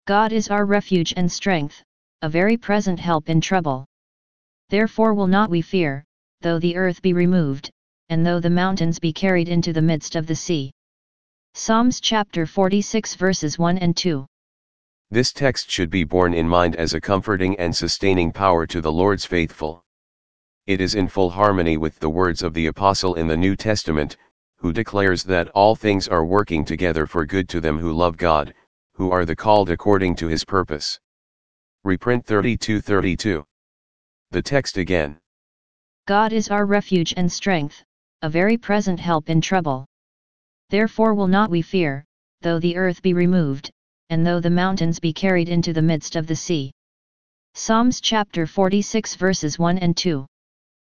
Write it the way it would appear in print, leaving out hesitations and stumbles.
God is our refuge and strength, a very present help in trouble. Therefore will not we fear, though the earth be removed, and though the mountains be carried into the midst of the sea. Psalms chapter 46 verses 1 and 2. This text should be borne in mind as a comforting and sustaining power to the Lord's faithful. It is in full harmony with the words of the Apostle in the New Testament, who declares that all things are working together for good to them who love God, who are the called according to his purpose. Reprint 32:32. The text again. God is our refuge and strength, a very present help in trouble. Therefore will not we fear, though the earth be removed, and though the mountains be carried into the midst of the sea. Psalms chapter 46 verses 1 and 2.